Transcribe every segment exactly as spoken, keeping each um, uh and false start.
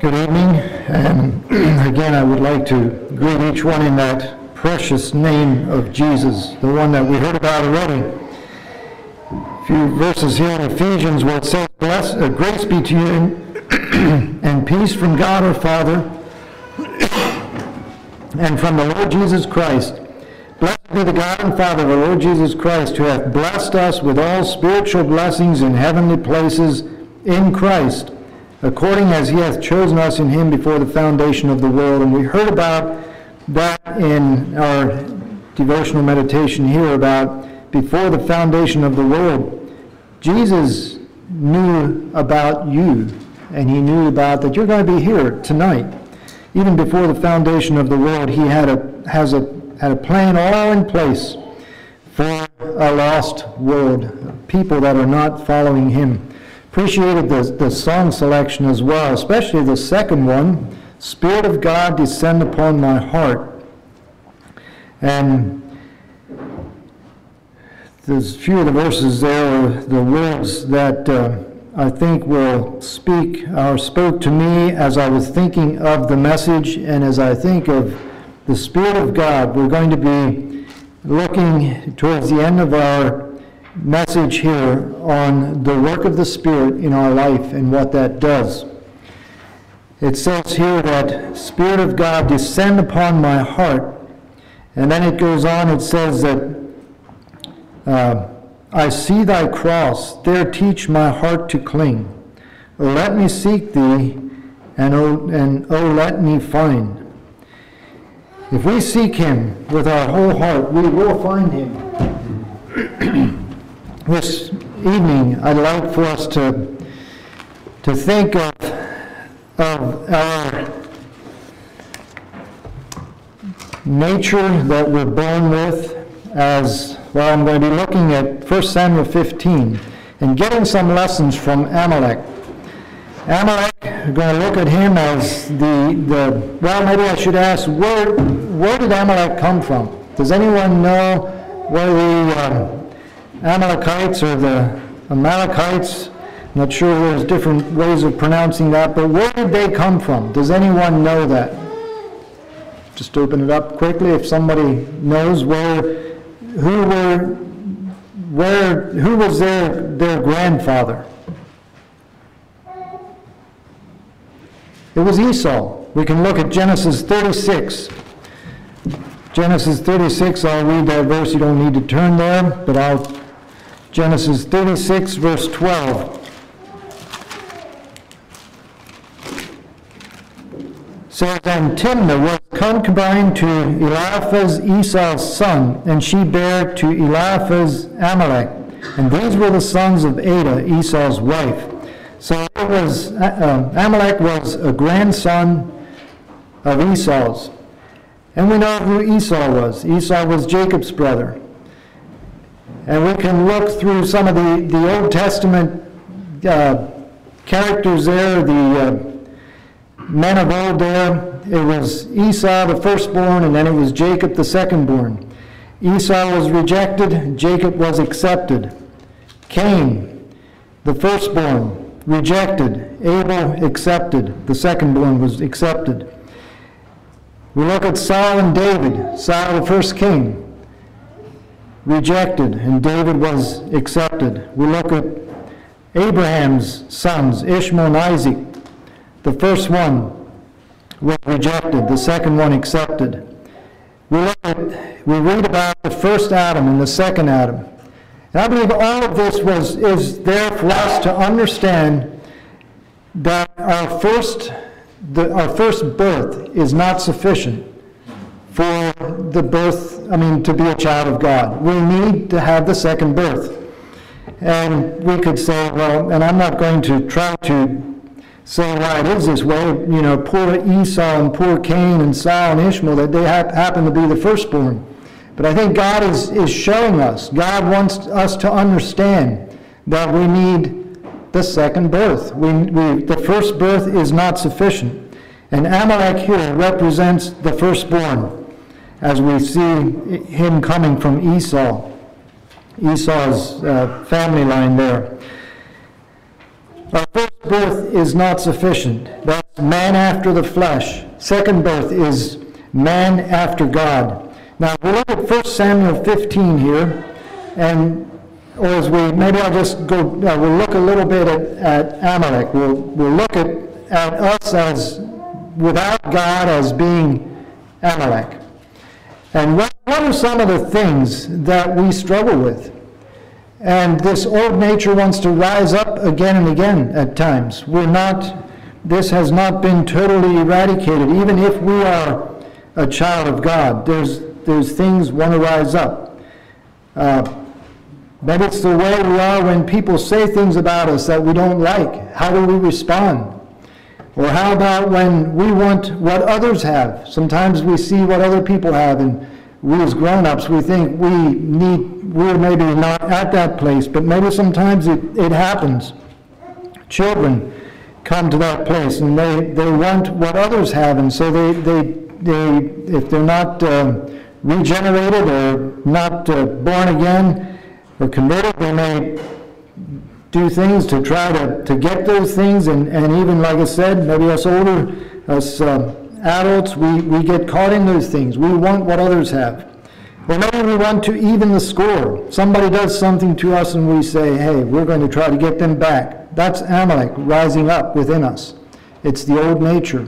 Good evening, and again I would like to greet each one in that precious name of Jesus, the one that we heard about already. A few verses here in Ephesians where it says, Bless, uh, grace be to you and peace from God our Father and from the Lord Jesus Christ. Blessed be the God and Father of the Lord Jesus Christ, who hath blessed us with all spiritual blessings in heavenly places in Christ, according as he hath chosen us in him before the foundation of the world. And we heard about that in our devotional meditation here about before the foundation of the world. Jesus knew about you, and he knew about that you're going to be here tonight. Even before the foundation of the world, he had a has a had a plan all in place for a lost world, people that are not following him. Appreciated the, the song selection as well, especially the second one, Spirit of God, descend upon my heart. And there's a few of the verses there, are the words that uh, I think will speak or spoke to me as I was thinking of the message, and as I think of the Spirit of God. We're going to be looking towards the end of our message here on the work of the Spirit in our life and what that does. It says here that Spirit of God descend upon my heart, and then it goes on, it says that uh, I see thy cross, there teach my heart to cling. O let me seek thee, and oh, and oh let me find. If we seek him with our whole heart, we will find him. This evening, I'd like for us to to think of, of our nature that we're born with as, well, I'm going to be looking at First Samuel fifteen and getting some lessons from Amalek. Amalek, we're going to look at him as the, the well, maybe I should ask, where, where did Amalek come from? Does anyone know where the um, Amalekites or the Amalekites, I'm not sure there's different ways of pronouncing that, but where did they come from? Does anyone know that? Just open it up quickly if somebody knows where, who were, where, who was their, their grandfather? It was Esau. We can look at Genesis thirty-six. Genesis thirty-six, I'll read that verse. You don't need to turn there, but I'll Genesis thirty-six, verse twelve. Says, and Timnah was concubine to Eliphaz, Esau's son, and she bare to Eliphaz Amalek. And these were the sons of Adah, Esau's wife. So it was, uh, Amalek was a grandson of Esau's. And we know who Esau was. Esau was Jacob's brother. And we can look through some of the, the Old Testament uh, characters there, the uh, men of old there. It was Esau, the firstborn, and then it was Jacob, the secondborn. Esau was rejected, Jacob was accepted. Cain, the firstborn, rejected. Abel, accepted. The secondborn was accepted. We look at Saul and David. Saul, the first king, rejected, and David was accepted. We look at Abraham's sons, Ishmael and Isaac. The first one was rejected, the second one accepted. We look at, we read about the first Adam and the second Adam. And I believe all of this was is there for us to understand that our first the, our first birth is not sufficient for the birth, I mean, to be a child of God. We need to have the second birth. And we could say, well, and I'm not going to try to say why it is this way, you know, poor Esau and poor Cain and Saul and Ishmael, that they ha- happen to be the firstborn. But I think God is, is showing us, God wants us to understand that we need the second birth. We, we, the first birth is not sufficient. And Amalek here represents the firstborn, as we see him coming from Esau, Esau's uh, family line there. Our first birth is not sufficient. That's man after the flesh. Second birth is man after God. Now, we'll look at First Samuel fifteen here, and or as we, maybe I'll just go, uh, we'll look a little bit at, at Amalek. We'll, we'll look at, at us as, without God, as being Amalek. And what, what are some of the things that we struggle with? And this old nature wants to rise up again and again at times. We're not, this has not been totally eradicated. Even if we are a child of God, there's, there's things want to rise up. Uh, Maybe it's the way we are when people say things about us that we don't like. How do we respond? Or how about when we want what others have? Sometimes we see what other people have, and we as grown-ups, we think we need, we're maybe not at that place, but maybe sometimes it, it happens. Children come to that place, and they, they want what others have, and so they, they, they if they're not uh, regenerated or not uh, born again, or converted, they may do things to try to, to get those things, and, and even, like I said, maybe us older, us uh, adults, we, we get caught in those things. We want what others have. Or maybe we want to even the score. Somebody does something to us and we say, hey, we're going to try to get them back. That's Amalek rising up within us. It's the old nature.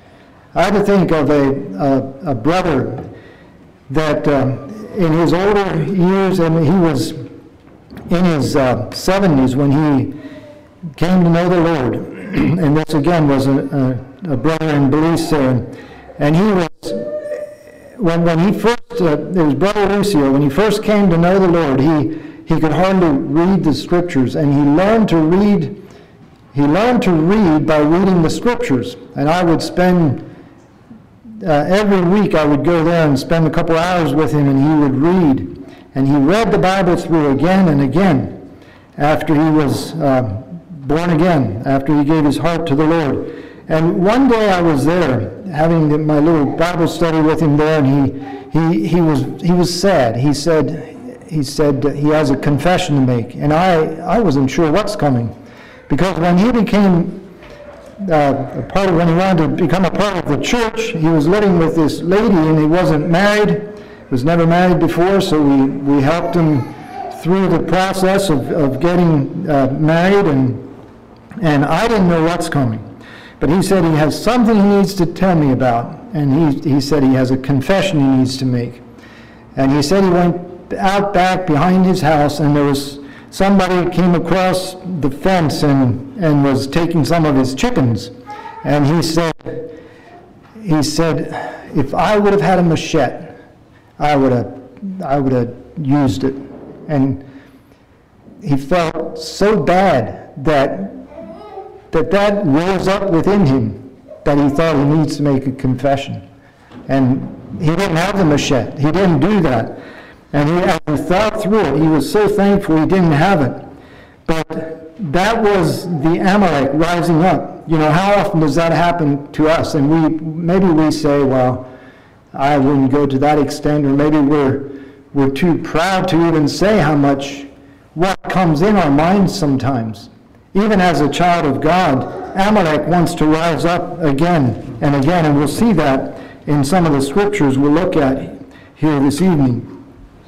I had to think of a, a, a brother that uh, in his older years, and he was in his uh, seventies when he came to know the Lord. And this again was a, a, a brother in Belize there. And he was, when, when he first, uh, it was Brother Lucio, when he first came to know the Lord, he, he could hardly read the scriptures. And he learned to read, he learned to read by reading the scriptures. And I would spend, uh, every week I would go there and spend a couple hours with him, and he would read. And he read the Bible through again and again after he was uh, born again, after he gave his heart to the Lord. And one day I was there having my little Bible study with him there, and he he he was he was sad. He said he said he has a confession to make, and I I wasn't sure what's coming, because when he became uh, a part of when he wanted to become a part of the church, he was living with this lady, and he wasn't married. Was never married before, so we, we helped him through the process of, of getting uh, married, and and I didn't know what's coming. But he said he has something he needs to tell me about, and he, he said he has a confession he needs to make. And he said he went out back behind his house, and there was somebody came across the fence and, and was taking some of his chickens. And he said, he said, if I would have had a machete, I would have, I would have used it. And he felt so bad that that that rose up within him that he thought he needs to make a confession. And he didn't have the machete. He didn't do that. And he, as he thought through it, he was so thankful he didn't have it. But that was the Amalek rising up. You know, how often does that happen to us? And we maybe we say, well, I wouldn't go to that extent, or maybe we're we're too proud to even say how much, what comes in our minds sometimes. Even as a child of God, Amalek wants to rise up again and again, and we'll see that in some of the scriptures we'll look at here this evening.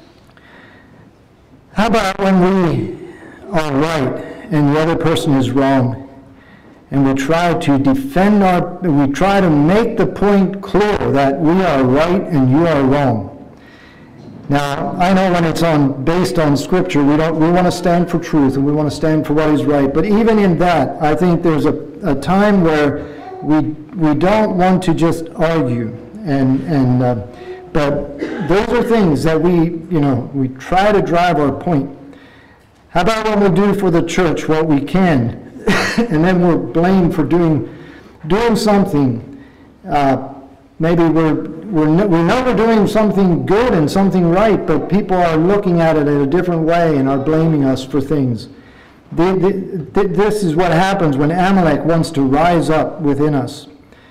How about when we are right and the other person is wrong? And we try to defend our, we try to make the point clear that we are right and you are wrong. Now, I know when it's on based on Scripture, we don't we want to stand for truth and we want to stand for what is right. But even in that, I think there's a, a time where we we don't want to just argue, and and uh, but those are things that we you know we try to drive our point. How about when we do for the church what we can? And then we're blamed for doing doing something. Uh, maybe we're, we're we know we're doing something good and something right, but people are looking at it in a different way and are blaming us for things. The, the, th this is what happens when Amalek wants to rise up within us.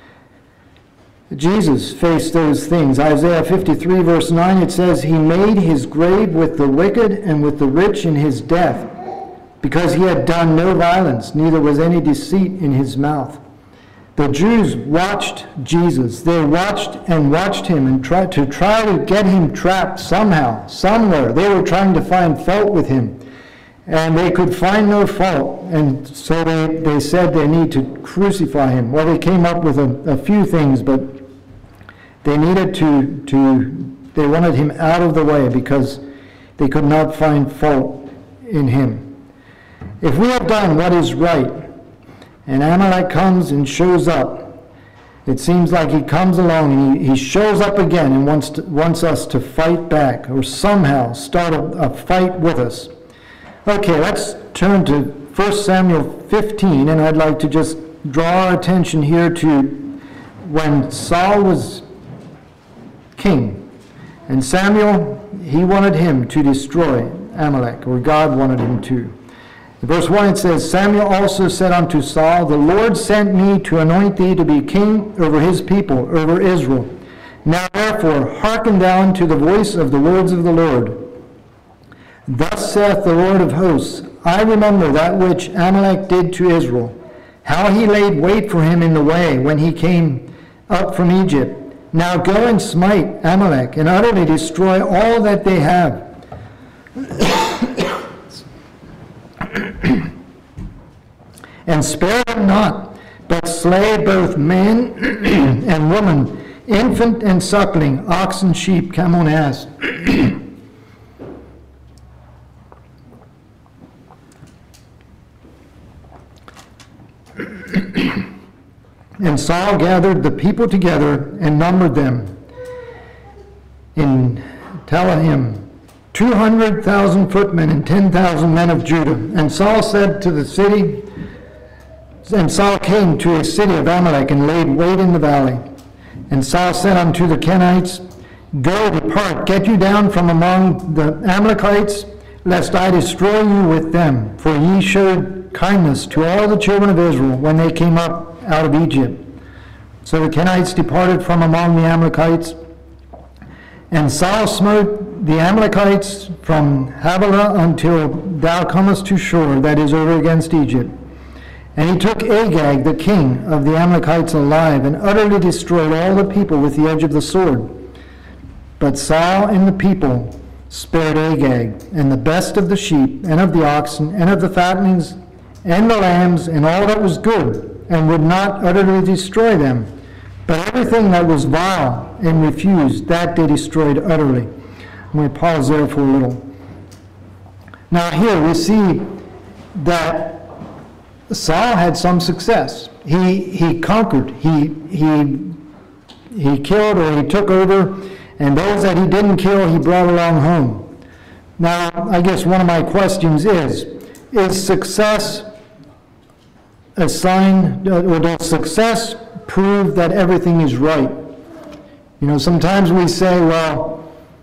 Jesus faced those things. Isaiah fifty-three verse nine, it says, "He made his grave with the wicked and with the rich in his death, because he had done no violence, neither was any deceit in his mouth. The Jews watched Jesus. They watched and watched him and tried to try to get him trapped somehow, somewhere. They were trying to find fault with him, and they could find no fault. And so they, they said they need to crucify him. Well, they came up with a, a few things, but they needed to, to, they wanted him out of the way because they could not find fault in him. If we have done what is right, and Amalek comes and shows up, it seems like he comes along and he, he shows up again and wants to, wants us to fight back or somehow start a, a fight with us. Okay, let's turn to First Samuel fifteen, and I'd like to just draw our attention here to when Saul was king, and Samuel, he wanted him to destroy Amalek, or God wanted him to. In verse one it says, Samuel also said unto Saul, the Lord sent me to anoint thee to be king over his people, over Israel. Now therefore hearken thou unto the voice of the words of the Lord. Thus saith the Lord of hosts, I remember that which Amalek did to Israel, how he laid wait for him in the way when he came up from Egypt. Now go and smite Amalek, and utterly destroy all that they have. And spare them not, but slay both man and woman, infant and suckling, ox and sheep, camel and ass. And Saul gathered the people together and numbered them in Telahim, two hundred thousand footmen and ten thousand men of Judah. And Saul said to the city, and Saul came to a city of Amalek and laid wait in the valley. And Saul said unto the Kenites, Go, depart, get you down from among the Amalekites, lest I destroy you with them. For ye showed kindness to all the children of Israel when they came up out of Egypt. So the Kenites departed from among the Amalekites, and Saul smote the Amalekites from Havilah until thou comest to Shur, that is over against Egypt. And he took Agag, the king of the Amalekites, alive, and utterly destroyed all the people with the edge of the sword. But Saul and the people spared Agag, and the best of the sheep, and of the oxen, and of the fattenings, and the lambs, and all that was good, and would not utterly destroy them. But everything that was vile and refused, that they destroyed utterly. I'm going to pause there for a little. Now here we see that Saul had some success. He he conquered. He he he killed, or he took over, and those that he didn't kill, he brought along home. Now, I guess one of my questions is: Is success a sign, or does success prove that everything is right? You know, sometimes we say, well,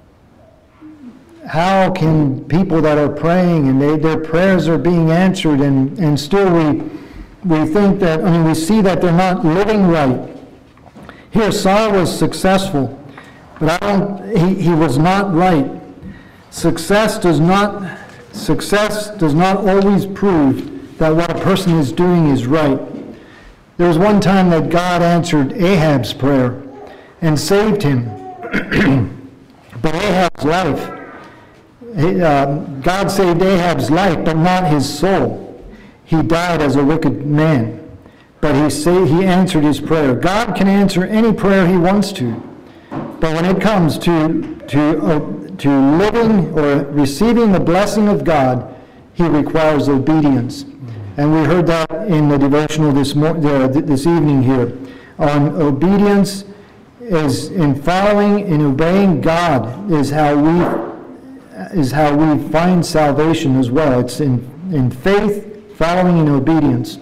how can people that are praying and they, their prayers are being answered, and, and still we we think that, I mean, we see that they're not living right. Here, Saul was successful, but I don't, he, he was not right. Success does not, success does not always prove that what a person is doing is right. There was one time that God answered Ahab's prayer and saved him. But Ahab's life, uh, God saved Ahab's life, but not his soul. He died as a wicked man, but he say, he answered his prayer. God can answer any prayer he wants to, but when it comes to to uh, to living or receiving the blessing of God, he requires obedience. And we heard that in the devotional this mor- uh, this evening here on obedience. Is in following and obeying God is how we is how we find salvation as well. It's in in faith, following in obedience.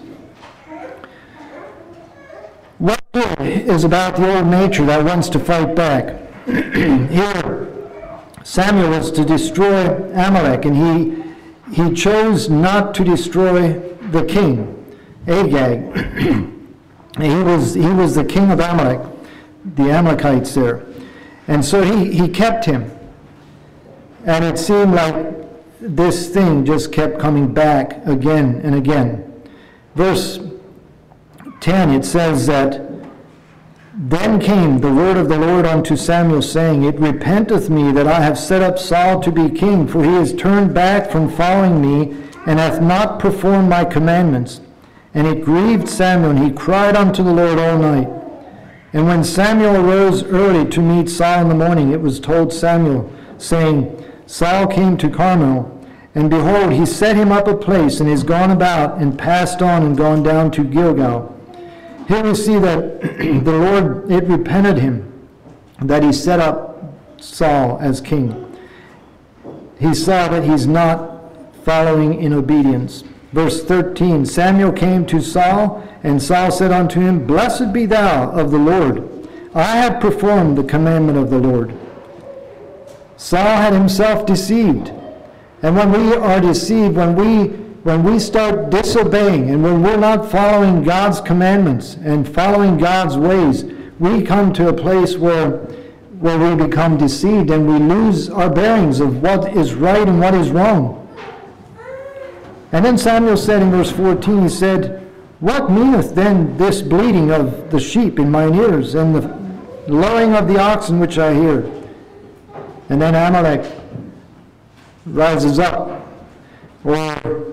What is about the old nature that wants to fight back? Here, Samuel was to destroy Amalek, and he he chose not to destroy the king, Agag. he was he was the king of Amalek, the Amalekites there, and so he he kept him. And it seemed like this thing just kept coming back again and again. Verse ten, it says that, "Then came the word of the Lord unto Samuel, saying, It repenteth me that I have set up Saul to be king, for he is turned back from following me, and hath not performed my commandments. And it grieved Samuel, and he cried unto the Lord all night. And when Samuel arose early to meet Saul in the morning, it was told Samuel, saying, Saul came to Carmel, and behold, he set him up a place, and is gone about, and passed on, and gone down to Gilgal." Here we see that the Lord, it repented him that he set up Saul as king. He saw that he's not following in obedience. Verse thirteen, "Samuel came to Saul, and Saul said unto him, Blessed be thou of the Lord. I have performed the commandment of the Lord." Saul had himself deceived. And when we are deceived, when we when we start disobeying, and when we're not following God's commandments and following God's ways, we come to a place where where we become deceived, and we lose our bearings of what is right and what is wrong. And then Samuel said in verse fourteen, he said, "What meaneth then this bleating of the sheep in mine ears, and the lowing of the oxen which I hear?" And then Amalek rises up. Or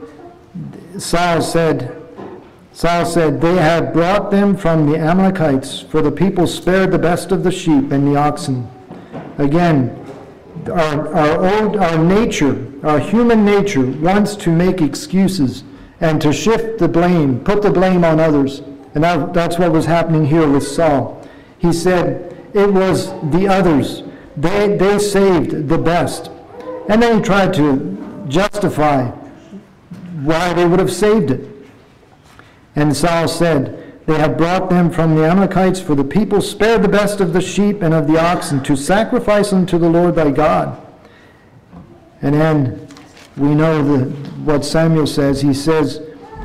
Saul said, Saul said, "They have brought them from the Amalekites, for the people spared the best of the sheep and the oxen." Again, our, our old, our nature, our human nature wants to make excuses and to shift the blame, put the blame on others. And that, that's what was happening here with Saul. He said, it was the others. They, they saved the best. And then he tried to justify why they would have saved it. And Saul said, "They have brought them from the Amalekites, for the people spared the best of the sheep and of the oxen to sacrifice unto the Lord thy God." And then we know the, what Samuel says. He says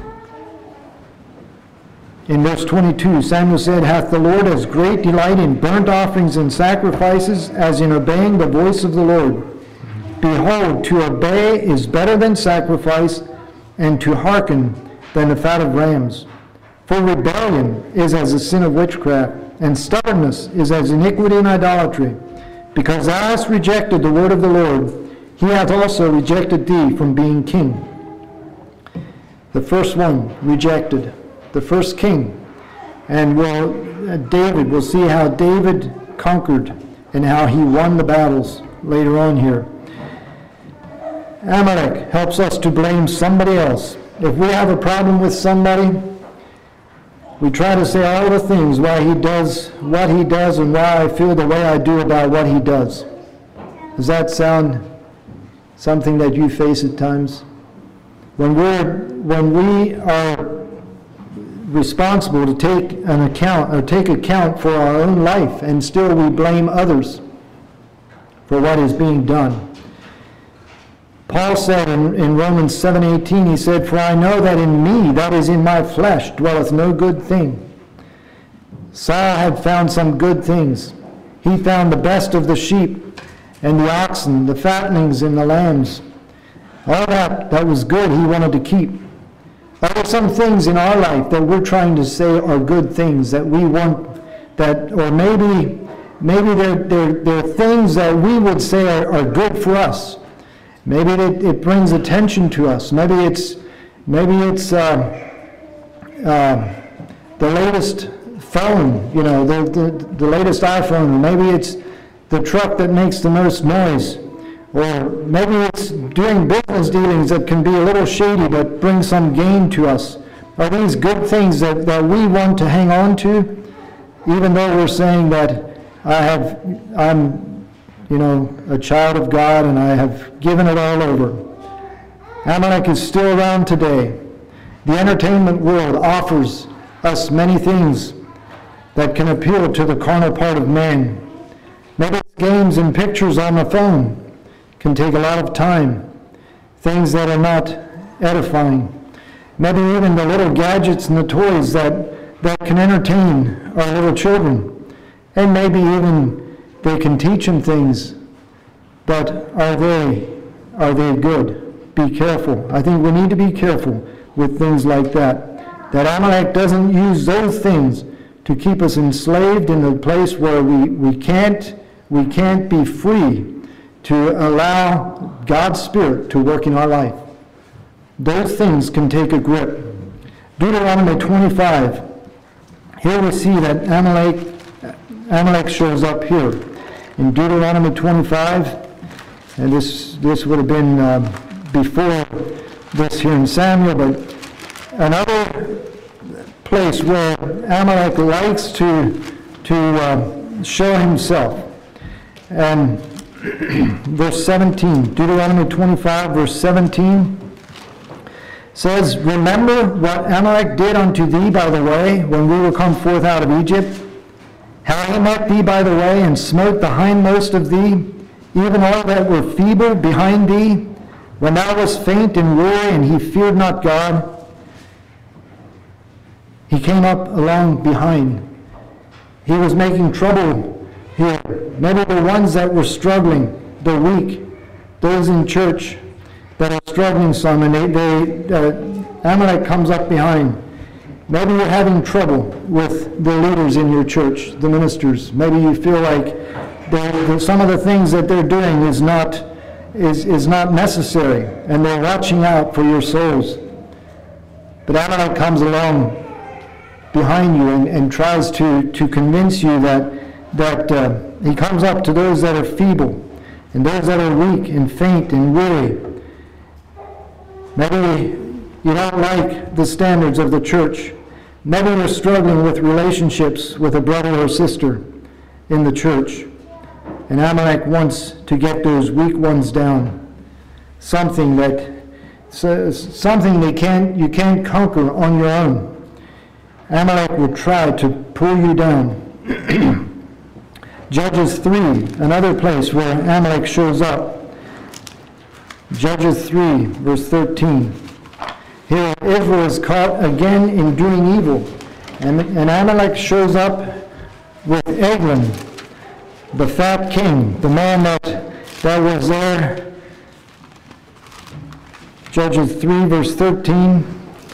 in verse twenty-two, Samuel said, "Hath the Lord as great delight in burnt offerings and sacrifices as in obeying the voice of the Lord? Behold, to obey is better than sacrifice, and to hearken than the fat of rams. For rebellion is as the sin of witchcraft, and stubbornness is as iniquity and idolatry. Because thou hast rejected the word of the Lord, he hath also rejected thee from being king." The first one rejected, the first king. And we'll, uh, David, we'll see how David conquered and how he won the battles later on here. Amalek helps us to blame somebody else. If we have a problem with somebody, we try to say all the things why he does what he does and why I feel the way I do about what he does. Does that sound something that you face at times? When we're when we are responsible to take an account or take account for our own life, and still we blame others for what is being done. Paul said in, in Romans seven eighteen, he said, "For I know that in me, that is in my flesh, dwelleth no good thing." Saul had found some good things. He found the best of the sheep and the oxen, the fattenings and the lambs. All that that was good he wanted to keep. There are some things in our life that we're trying to say are good things that we want, that, or maybe maybe they're, they're, they're things that we would say are, are good for us. Maybe it, it brings attention to us. Maybe it's maybe it's uh, uh, the latest phone, you know, the, the the latest iPhone. Maybe it's the truck that makes the most noise, or maybe it's doing business dealings that can be a little shady but bring some gain to us. Are these good things that, that we want to hang on to, even though we're saying that I have I'm you know, a child of God, and I have given it all over? Amalek is still around today. The entertainment world offers us many things that can appeal to the carnal part of man. Maybe it's games and pictures on the phone can take a lot of time, things that are not edifying. Maybe even the little gadgets and the toys that, that can entertain our little children. And maybe even they can teach them things, but are they, are they good? be careful. I think we need to be careful with things like that. That Amalek doesn't use those things to keep us enslaved in a place where we, we can't we can't be free to allow God's Spirit to work in our life. Those things can take a grip. Deuteronomy twenty-five. Here we see that Amalek Amalek shows up here in Deuteronomy twenty-five, and this this would have been uh, before this here in Samuel, but another place where Amalek likes to to uh, show himself. And verse seventeen, Deuteronomy twenty-five, verse seventeen says, "Remember what Amalek did unto thee by the way, when we were come forth out of Egypt, how he met thee by the way, and smote the hindmost of thee, even all that were feeble behind thee, when thou wast faint and weary, and he feared not God." He came up along behind. He was making trouble here. Maybe the ones that were struggling, the weak, those in church that are struggling some, and they, they uh, Amalek comes up behind. Maybe you're having trouble with the leaders in your church, the ministers. Maybe you feel like the, some of the things that they're doing is not is is not necessary, and they're watching out for your souls. But Amalek comes along behind you and, and tries to, to convince you that that uh, he comes up to those that are feeble and those that are weak and faint and weary. Maybe you don't like the standards of the church. Maybe you're struggling with relationships with a brother or sister in the church. And Amalek wants to get those weak ones down. Something that something they can't you can't conquer on your own. Amalek will try to pull you down. Judges three, another place where Amalek shows up. Judges three, verse thirteen. Here Israel is caught again in doing evil, and, and Amalek shows up with Eglon, the fat king, the man that, that was there. Judges three, verse thirteen.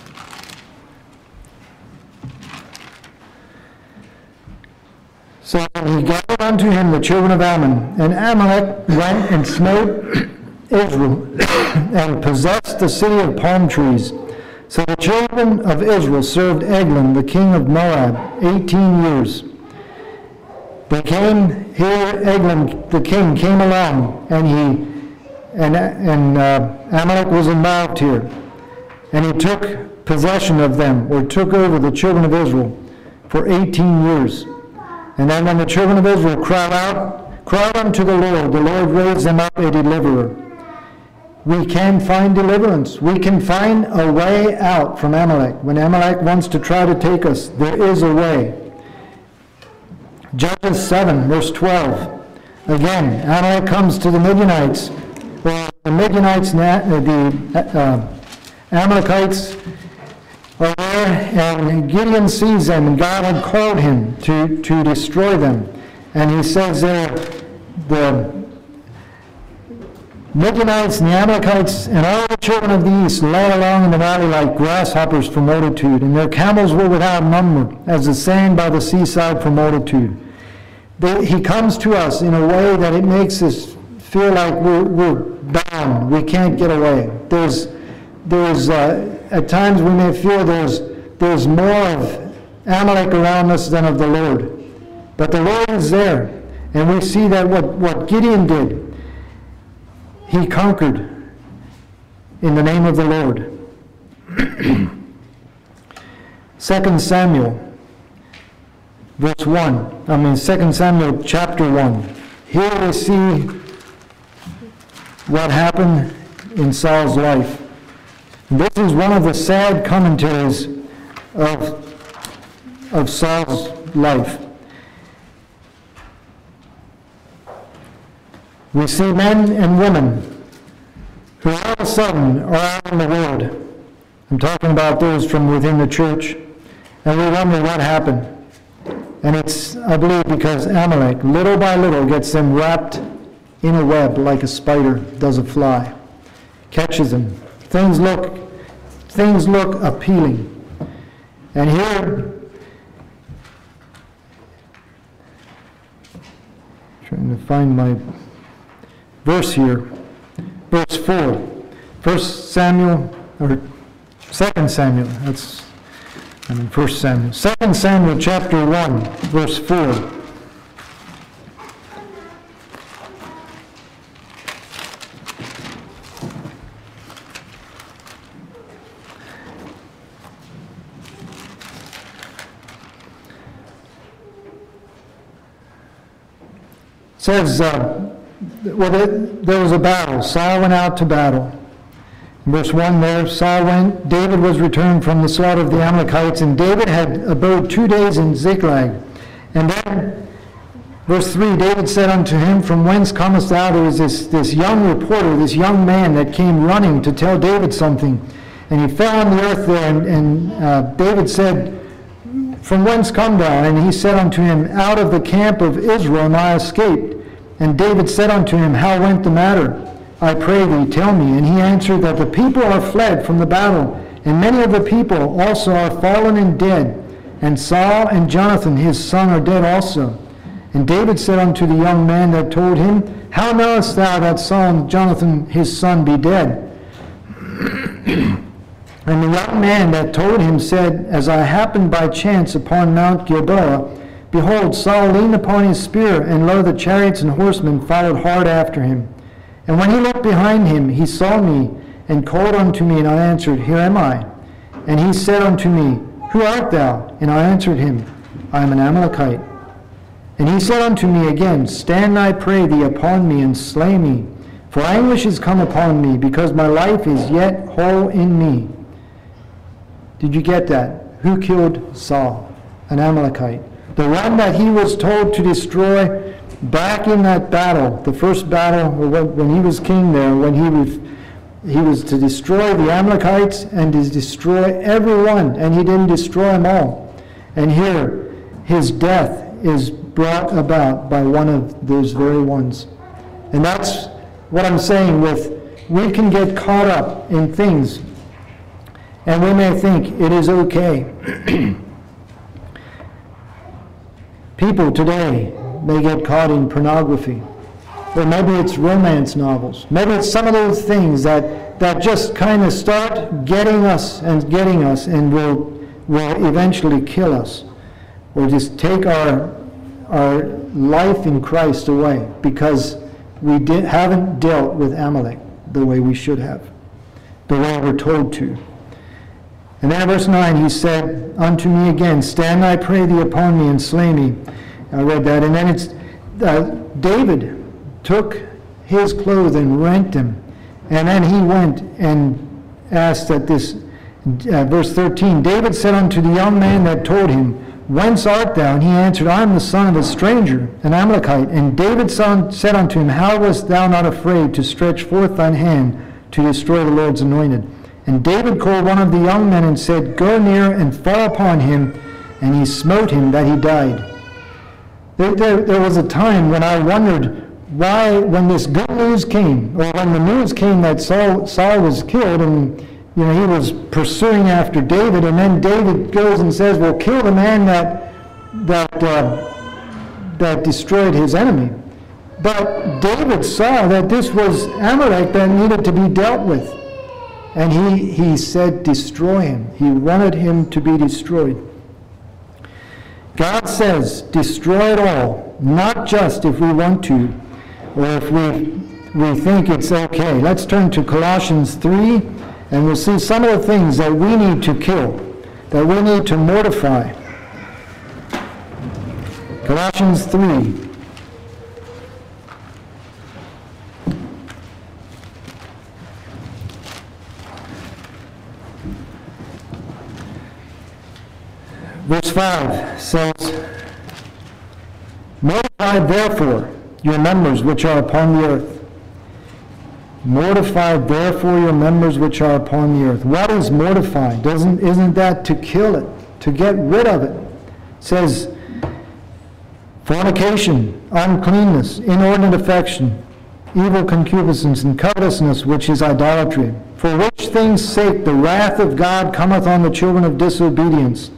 So he gathered unto him the children of Ammon, and Amalek went and smote Israel, and possessed the city of palm trees. So the children of Israel served Eglon, the king of Moab, eighteen years. They came here, Eglon, the king, came along, and he and and uh, Amalek was involved here, and he took possession of them, or took over the children of Israel for eighteen years. And then when the children of Israel cried out, cried unto the Lord, the Lord raised them up a deliverer. We can find deliverance. We can find a way out from Amalek. When Amalek wants to try to take us, there is a way. Judges seven, verse twelve. Again, Amalek comes to the Midianites. Well, the Midianites, the uh, Amalekites are there, and Gideon sees them, and God had called him to, to destroy them. And he says there, the Midianites and the Amalekites and all the children of the east lay along in the valley like grasshoppers for multitude, and their camels were without number, as the sand by the seaside for multitude. They, he comes to us in a way that it makes us feel like we're, we're bound. We can't get away. There's, there's uh, at times we may feel there's, there's more of Amalek around us than of the Lord. But the Lord is there. And we see that what, what Gideon did, he conquered in the name of the Lord. Second Samuel, verse one. I mean, Second Samuel chapter one. Here we see what happened in Saul's life. This is one of the sad commentaries of, of Saul's life. We see men and women who all of a sudden are out in the world. I'm talking about those from within the church. And we wonder what happened. And it's, I believe, because Amalek, little by little, gets them wrapped in a web like a spider does a fly. catches him. Things look, things look appealing. And here, trying to find my verse here, verse four, First Samuel, or Second Samuel, that's, I mean First Samuel, Second Samuel chapter one, verse four. Says, uh, well, there, there was a battle. Saul went out to battle. In verse one there, Saul went, David was returned from the slaughter of the Amalekites, and David had abode two days in Ziklag. And then, verse three, David said unto him, From whence comest thou? There was this, this young reporter, this young man that came running to tell David something. And he fell on the earth there, and, and uh, David said, From whence come thou? And he said unto him, Out of the camp of Israel am I escaped. And David said unto him, How went the matter? I pray thee, tell me. And he answered, That the people are fled from the battle, and many of the people also are fallen and dead. And Saul and Jonathan his son are dead also. And David said unto the young man that told him, How knowest thou that Saul and Jonathan his son be dead? And the young man that told him said, As I happened by chance upon Mount Gilboa, behold, Saul leaned upon his spear, and lo, the chariots and horsemen followed hard after him. And when he looked behind him, he saw me, and called unto me, and I answered, Here am I. And he said unto me, Who art thou? And I answered him, I am an Amalekite. And he said unto me again, Stand, I pray thee, upon me, and slay me. For anguish is come upon me, because my life is yet whole in me. Did you get that? Who killed Saul? An Amalekite. The one that he was told to destroy back in that battle, the first battle when he was king there, when he was, he was to destroy the Amalekites and to destroy everyone, and he didn't destroy them all. And here, his death is brought about by one of those very ones. And that's what I'm saying with, we can get caught up in things, and we may think it is okay. People today may get caught in pornography, or maybe it's romance novels. Maybe it's some of those things that, that just kind of start getting us and getting us and will, will eventually kill us, or just take our, our life in Christ away because we did, haven't dealt with Amalek the way we should have, the way we're told to. And then in verse nine, he said unto me again, Stand, I pray thee, upon me, and slay me. I read that. And then it's, uh, David took his clothes and rent them. And then he went and asked that this, uh, verse thirteen, David said unto the young man that told him, Whence art thou? And he answered, I am the son of a stranger, an Amalekite. And David son said unto him, How wast thou not afraid to stretch forth thine hand to destroy the Lord's anointed? And David called one of the young men and said, Go near and fall upon him. And he smote him that he died. There, there, there was a time when I wondered why, when this good news came, or when the news came that Saul, Saul was killed, and you know he was pursuing after David, and then David goes and says, Well, kill the man that that uh, that destroyed his enemy. But David saw that this was Amalek that needed to be dealt with. And he, he said, destroy him. He wanted him to be destroyed. God says, destroy it all, not just if we want to, or if we, we think it's okay. Let's turn to Colossians three, and we'll see some of the things that we need to kill, that we need to mortify. Colossians three. Verse five says, Mortify therefore your members which are upon the earth. Mortify therefore your members which are upon the earth. What is mortify? Doesn't, isn't that to kill it, to get rid of it? It says, fornication, uncleanness, inordinate affection, evil concupiscence and covetousness, which is idolatry. For which things' sake the wrath of God cometh on the children of disobedience.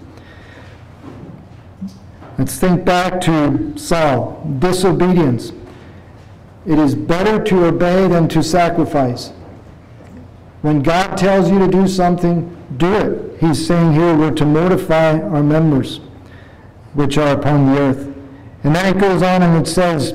Let's think back to Saul, disobedience. It is better to obey than to sacrifice. When God tells you to do something, do it. He's saying here we're to mortify our members, which are upon the earth. And then it goes on and it says,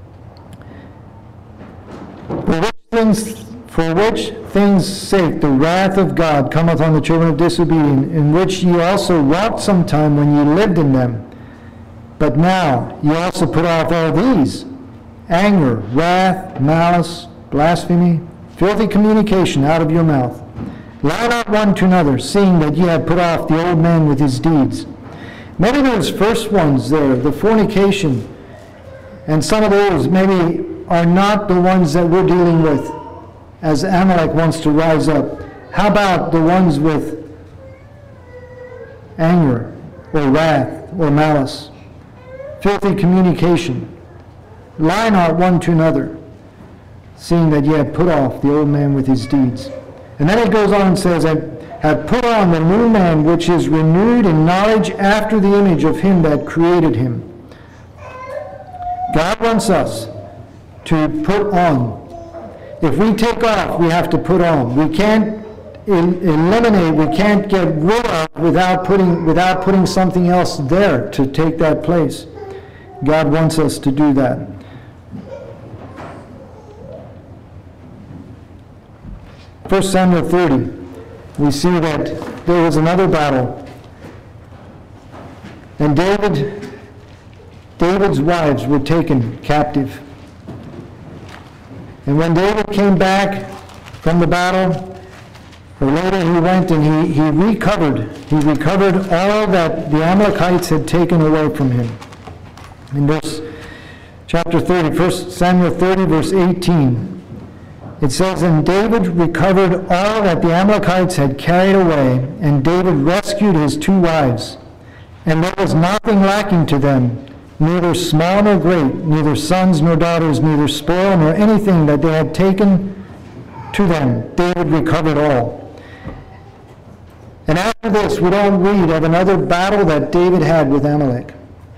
For which things, for which things' sake the wrath of God cometh on the children of disobedience, in which ye also walked sometime when ye lived in them. But now ye also put off all these: anger, wrath, malice, blasphemy, filthy communication out of your mouth. Lie not one to another, seeing that ye have put off the old man with his deeds. Maybe those first ones there, the fornication, and some of those maybe are not the ones that we're dealing with as Amalek wants to rise up. How about the ones with anger or wrath or malice? Filthy communication. Lie not one to another, seeing that ye have put off the old man with his deeds. And then it goes on and says, have put on the new man, which is renewed in knowledge after the image of him that created him. God wants us to put on. If we take off, we have to put on. We can't el- eliminate, we can't get rid of without putting, without putting something else there to take that place. God wants us to do that. First Samuel thirty, we see that there was another battle. And David, David's wives were taken captive. And when David came back from the battle, or later he went and he, he recovered, he recovered all that the Amalekites had taken away from him. In verse chapter thirty, First Samuel thirty, verse eighteen, it says, And David recovered all that the Amalekites had carried away, and David rescued his two wives. And there was nothing lacking to them, neither small nor great, neither sons nor daughters, neither spoil nor anything that they had taken to them. David recovered all. And after this, we don't read of another battle that David had with Amalek.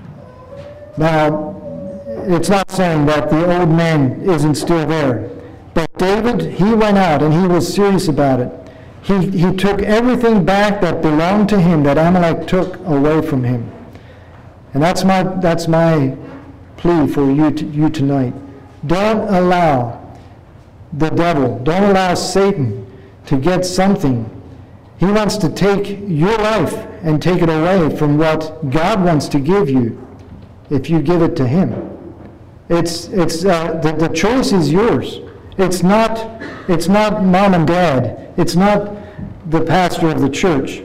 Now, it's not saying that the old man isn't still there. But David, he went out and he was serious about it. He, he took everything back that belonged to him that Amalek took away from him. And that's my, that's my plea for you, to, you tonight. Don't allow the devil, don't allow Satan to get something. He wants to take your life and take it away from what God wants to give you if you give it to him. It's, it's, uh, the, the choice is yours. It's not, it's not mom and dad. It's not the pastor of the church.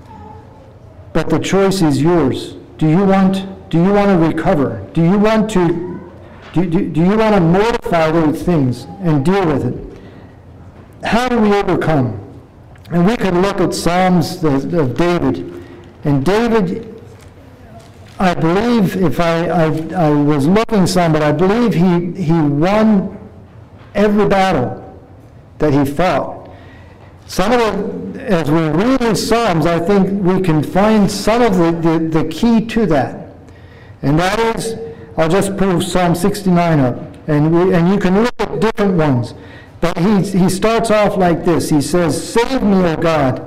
But the choice is yours. Do you want, do you want to recover? Do you want to, do, do, do you want to mortify those things and deal with it? How do we overcome? And we could look at Psalms of, of David. And David, I believe, if I, I, I was looking some, but I believe he, he won every battle that he fought. Some of the, as we read his Psalms, I think we can find some of the, the, the key to that. And that is, I'll just pull Psalm sixty-nine up, and, we, and you can look at different ones. But he, he starts off like this. He says, Save me, O God.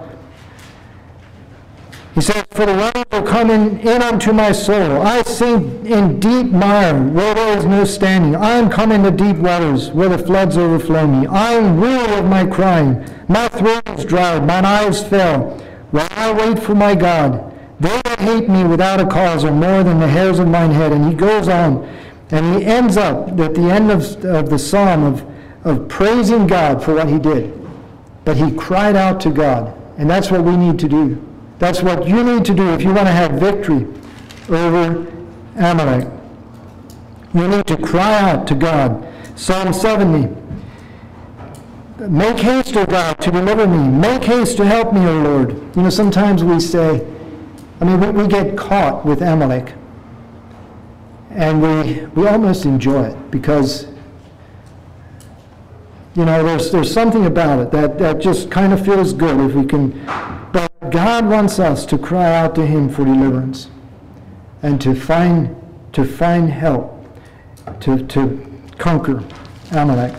He says, For the waters will come in, in unto my soul. I sink in deep mire where there is no standing. I am come into deep waters where the floods overflow me. I am weary of my crying. My throat is dried. Mine eyes fail while I wait for my God. They that hate me without a cause are more than the hairs of mine head. And he goes on, and he ends up at the end of, of the psalm of, of praising God for what he did. But he cried out to God. And that's what we need to do. That's what you need to do if you want to have victory over Amalek. You need to cry out to God. Psalm seventy. Make haste, O God, to deliver me. Make haste to help me, O Lord. You know, sometimes we say, I mean, we, we get caught with Amalek. And we, we almost enjoy it because You know, there's, there's something about it that, that just kind of feels good if we can. But God wants us to cry out to him for deliverance and to find, to find help, to, to conquer Amalek.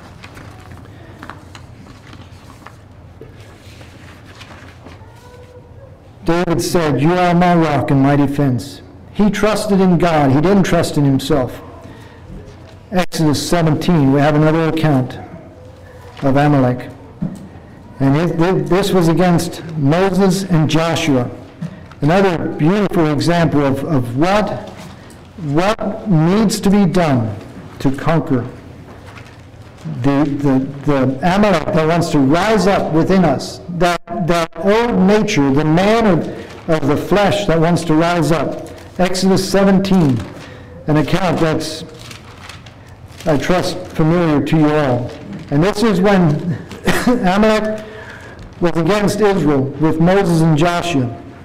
David said, "You are my rock and my defense." He trusted in God. He didn't trust in himself. Exodus seventeen, we have another account of Amalek. And it, this was against Moses and Joshua. Another beautiful example of, of what, what needs to be done to conquer the, the, the Amalek that wants to rise up within us. That, that old nature, the man of, of the flesh that wants to rise up. Exodus seventeen, an account that's, I trust, familiar to you all. And this is when Amalek was against Israel with Moses and Joshua.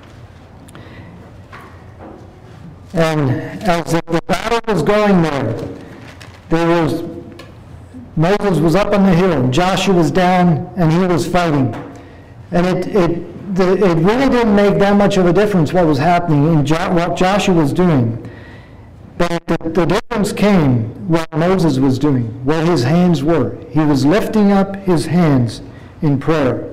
And as the, the battle was going there, there was, Moses was up on the hill, Joshua was down, and he was fighting. And it, it, the, it really didn't make that much of a difference what was happening in jo- what Joshua was doing. But the, the difference came what Moses was doing, where his hands were. He was lifting up his hands in prayer.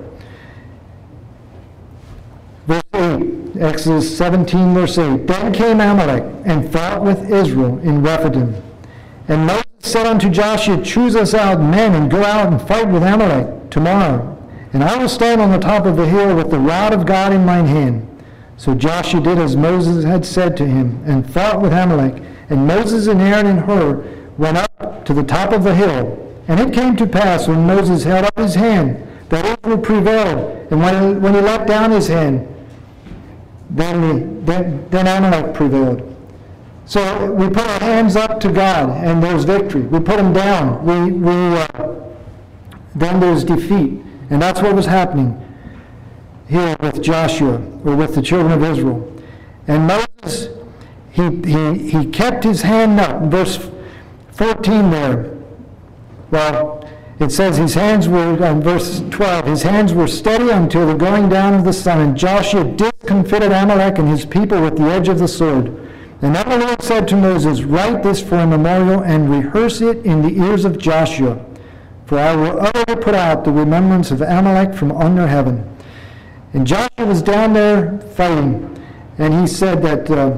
Verse eight, Exodus seventeen, verse eight. Then came Amalek and fought with Israel in Rephidim. And Moses said unto Joshua, "Choose us out men and go out and fight with Amalek tomorrow. And I will stand on the top of the hill with the rod of God in mine hand." So Joshua did as Moses had said to him, and fought with Amalek. And Moses and Aaron and Hur went up to the top of the hill. And it came to pass, when Moses held up his hand, that Israel prevailed. And when he, when he let down his hand, then, the, then, then Amalek prevailed. So we put our hands up to God, and there's victory. We put them down. We, we, uh, then there's defeat. And that's what was happening here with Joshua, or with the children of Israel. And Moses, he, he, he kept his hand up. In verse fourteen there, well, it says his hands were, in verse twelve, his hands were steady until the going down of the sun. And Joshua discomfited Amalek and his people with the edge of the sword. And then the Lord said to Moses, "Write this for a memorial and rehearse it in the ears of Joshua. For I will utterly put out the remembrance of Amalek from under heaven." And Joshua was down there fighting, and he said that uh,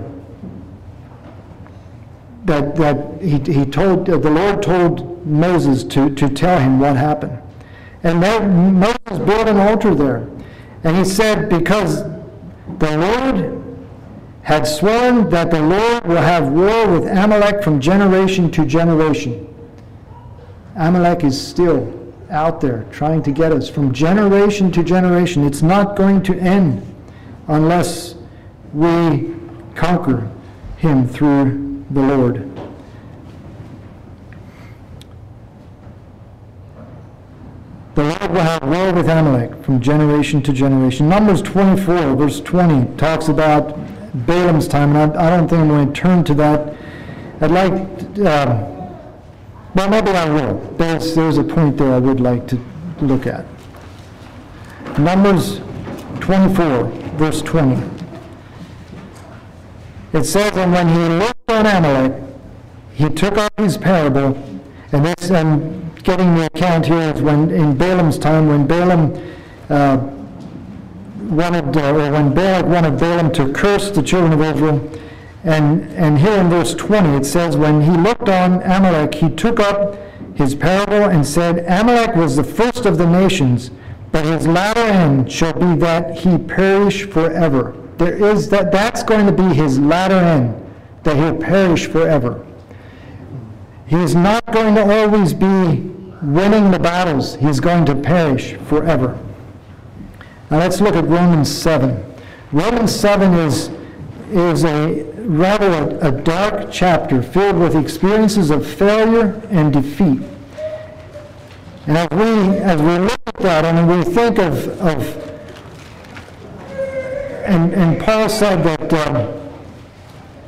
that that he he told uh, the Lord told Moses to to tell him what happened. And there, Moses built an altar there, and he said, because the Lord had sworn that the Lord will have war with Amalek from generation to generation. Amalek is still out there trying to get us from generation to generation. It's not going to end unless we conquer him through the Lord. The Lord will have war with Amalek from generation to generation. Numbers twenty-four, verse twenty, talks about Balaam's time, and I, I don't think I'm going to turn to that. I'd like... Uh, Well, maybe I will. There's, there's a point there I would like to look at. Numbers twenty-four, verse twenty. It says, "And when he looked on Amalek, he took up his parable," and this, and getting the account here is when, in Balaam's time, when Balaam uh, wanted, uh, or when Balak wanted Balaam to curse the children of Israel. And, and here in verse twenty it says, "When he looked on Amalek, he took up his parable and said, Amalek was the first of the nations, but his latter end shall be that he perish forever." There is that, that's going to be his latter end, that he'll perish forever. He is not going to always be winning the battles. He's going to perish forever. Now let's look at Romans seven. Romans seven is, is a rather a, a dark chapter filled with experiences of failure and defeat. And as we as we look at that, and we think of, of and, and Paul said that um,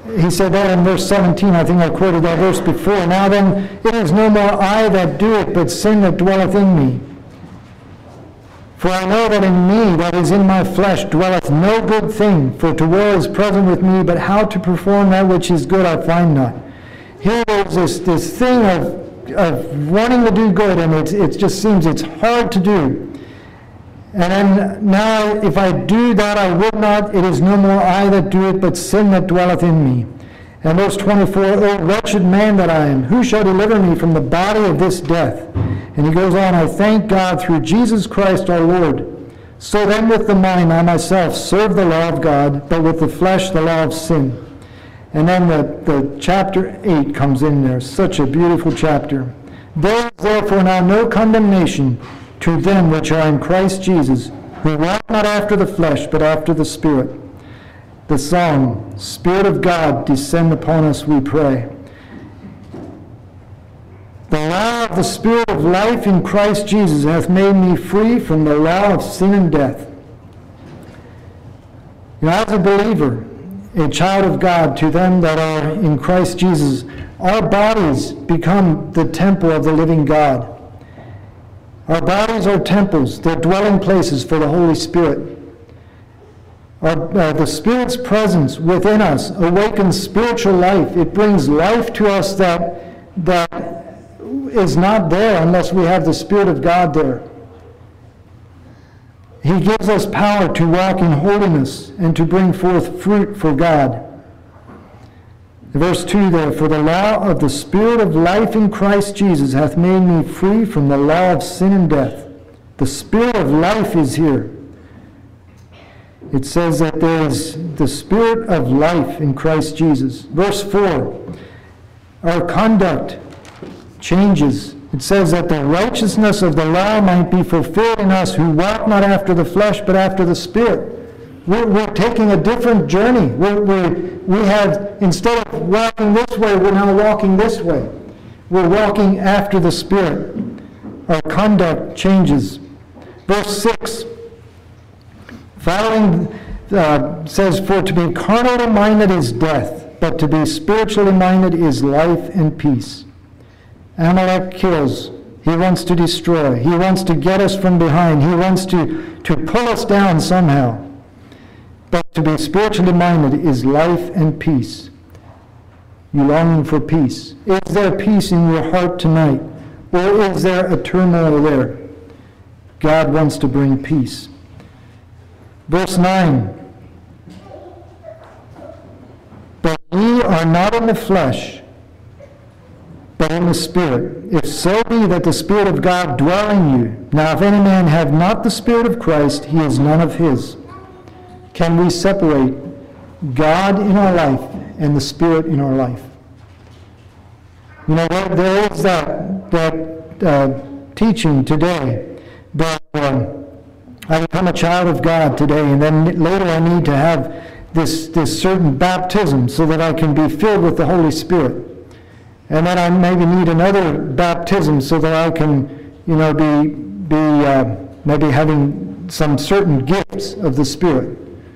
he said that in verse seventeen, I think I quoted that verse before. Now then, it is no more I that do it, but sin that dwelleth in me. For I know that in me, that is in my flesh, dwelleth no good thing. For to will is present with me, but how to perform that which is good I find not. Here there's this, this thing of, of wanting to do good, and it, it just seems it's hard to do. And then now, if I do that I would not, it is no more I that do it, but sin that dwelleth in me. And verse twenty-four, O wretched man that I am, who shall deliver me from the body of this death? And he goes on, I thank God through Jesus Christ our Lord. So then with the mind I myself serve the law of God, but with the flesh the law of sin. And then the, the chapter eight comes in there, such a beautiful chapter. There is therefore now no condemnation to them which are in Christ Jesus, who walk not after the flesh, but after the Spirit. The song, Spirit of God, descend upon us, we pray. The law of the Spirit of life in Christ Jesus hath made me free from the law of sin and death. You know, as a believer, a child of God, to them that are in Christ Jesus, our bodies become the temple of the living God. Our bodies are temples, they're dwelling places for the Holy Spirit. Our, uh, the Spirit's presence within us awakens spiritual life. It brings life to us that, that is not there unless we have the Spirit of God there. He gives us power to walk in holiness and to bring forth fruit for God. Verse two there, for the law of the Spirit of life in Christ Jesus hath made me free from the law of sin and death. The Spirit of life is here. It says that there is the Spirit of life in Christ Jesus. Verse four, our conduct changes. It says that the righteousness of the law might be fulfilled in us who walk not after the flesh, but after the Spirit. We're, we're taking a different journey. We're, we're, we have, instead of walking this way, we're now walking this way. We're walking after the Spirit. Our conduct changes. Verse six, following uh, says, for to be carnally minded is death, but to be spiritually minded is life and peace. Amalek kills. He wants to destroy. He wants to get us from behind. He wants to, to pull us down somehow. But to be spiritually minded is life and peace. You longing for peace. Is there peace in your heart tonight? Or is there a turmoil there? God wants to bring peace. Verse nine. But ye are not in the flesh, but in the Spirit. If so be that the Spirit of God dwell in you. Now if any man have not the Spirit of Christ, he is none of his. Can we separate God in our life and the Spirit in our life? You know, there, there is that, that uh, teaching today that um, I become a child of God today, and then later I need to have this, this certain baptism so that I can be filled with the Holy Spirit. And then I maybe need another baptism so that I can, you know, be, be uh, maybe having some certain gifts of the Spirit.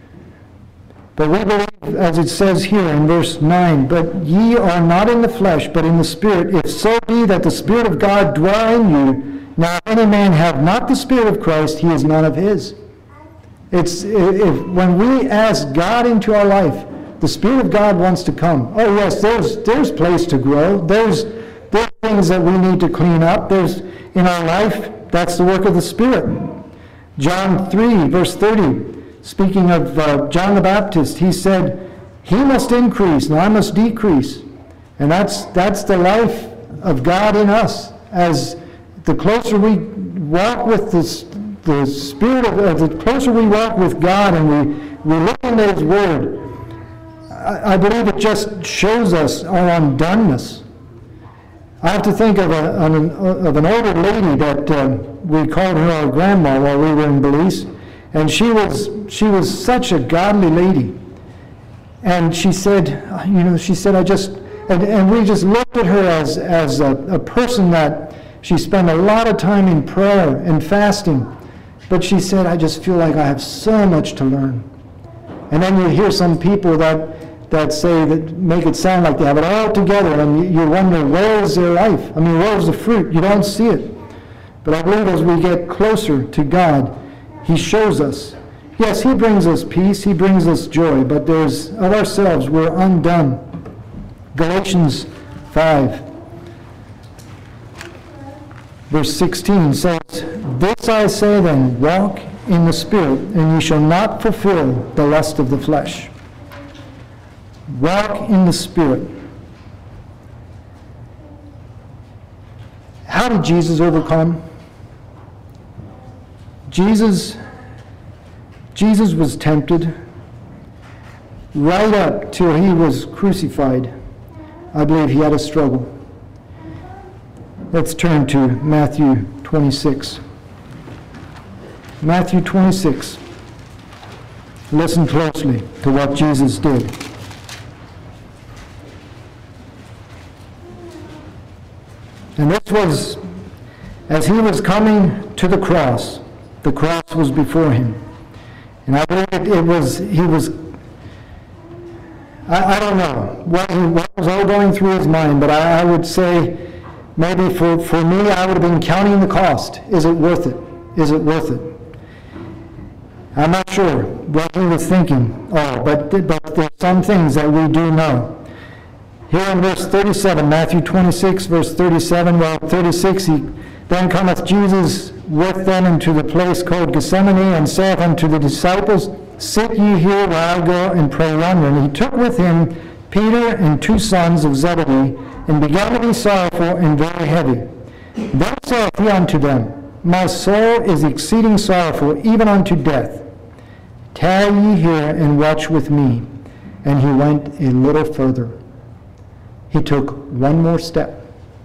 But we believe, as it says here in verse nine, but ye are not in the flesh, but in the Spirit, if so be that the Spirit of God dwell in you. Now if any man have not the Spirit of Christ, he is none of his. It's if when we ask God into our life, the Spirit of God wants to come. Oh yes, there's there's place to grow. There's there's things that we need to clean up. There's in our life, that's the work of the Spirit. John three, verse thirty. Speaking of uh, John the Baptist, he said, he must increase and I must decrease. And that's that's the life of God in us. As the closer we walk with this, the Spirit of, uh, the closer we walk with God and we, we look into His Word, I, I believe it just shows us our undoneness. I have to think of, a, an, of an older lady that uh, we called her our grandma while we were in Belize. And she was she was such a godly lady. And she said, you know, she said, I just, and, and we just looked at her as, as a, a person that she spent a lot of time in prayer and fasting. But she said, I just feel like I have so much to learn. And then you hear some people that, that say, that make it sound like they have it all together, and you, you wonder, where is their life? I mean, where is the fruit? You don't see it. But I believe as we get closer to God, He shows us. Yes, He brings us peace, He brings us joy, but there's, of ourselves, we're undone. Galatians five, verse sixteen says, "This I say then, walk in the Spirit, and ye shall not fulfill the lust of the flesh." Walk in the Spirit. How did Jesus overcome? Jesus, Jesus was tempted right up till He was crucified. I believe He had a struggle. Let's turn to Matthew twenty-six. Matthew twenty-six. Listen closely to what Jesus did. And this was, as He was coming to the cross, the cross was before Him. And I believe it, it was, He was, I, I don't know what, he, what was all going through His mind, but I, I would say, maybe for, for me, I would have been counting the cost. Is it worth it? Is it worth it? I'm not sure what He was thinking. Oh, but, but there's some things that we do know. Here in verse thirty-seven, Matthew twenty-six, verse thirty-seven, well, thirty-six, he, "Then cometh Jesus with them into the place called Gethsemane, and saith unto the disciples, Sit ye here while I go and pray yonder. And He took with Him Peter and two sons of Zebedee, and began to be sorrowful and very heavy. Then saith He unto them, My soul is exceeding sorrowful, even unto death. Tarry ye here and watch with me. And He went a little further." He took one more step.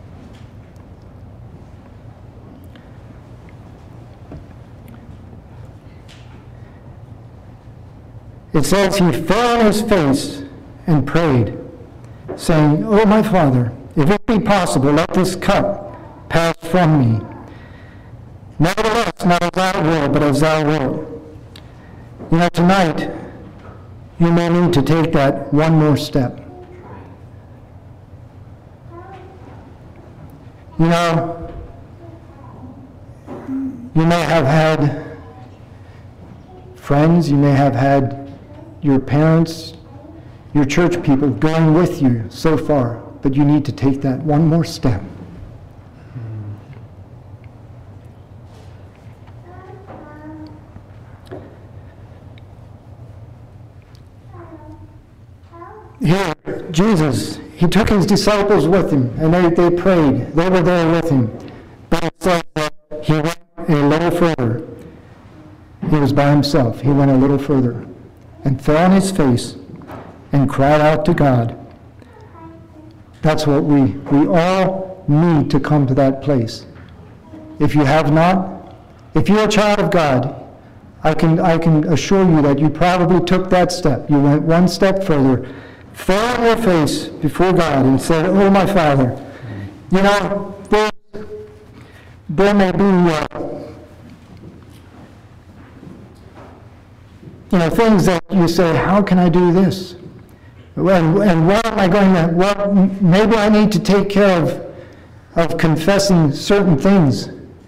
It says He fell on His face and prayed, saying, "O my Father, if it be possible, let this cup pass from me. Nevertheless, not as I will, but as Thou wilt." You know, tonight, you may need to take that one more step. You know, you may have had friends, you may have had your parents, your church people going with you so far, but you need to take that one more step. Here, Jesus, He took His disciples with Him, and they, they prayed. They were there with Him. But it says that He went a little further. He was by Himself. He went a little further and fell on His face and cried out to God. That's what we, we all need to come to that place. If you have not, if you're a child of God, I can, I can assure you that you probably took that step. You went one step further, fell on your face before God and said, "Oh, my Father." You know, there, there may be, uh, you know, things that you say, how can I do this? And, and what am I going to, what, maybe I need to take care of, of confessing certain things.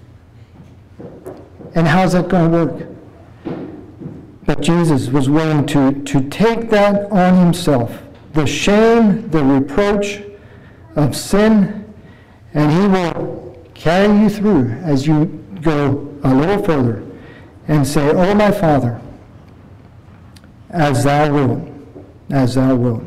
And how's that going to work? But Jesus was willing to, to take that on Himself. The shame, the reproach of sin, and He will carry you through as you go a little further and say, "Oh, my Father, as Thou wilt, as Thou wilt."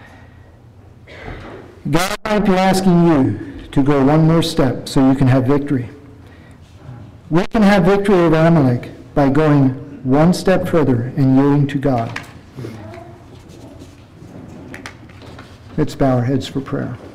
God might be asking you to go one more step so you can have victory. We can have victory over Amalek by going one step further and yielding to God. Let's bow our heads for prayer.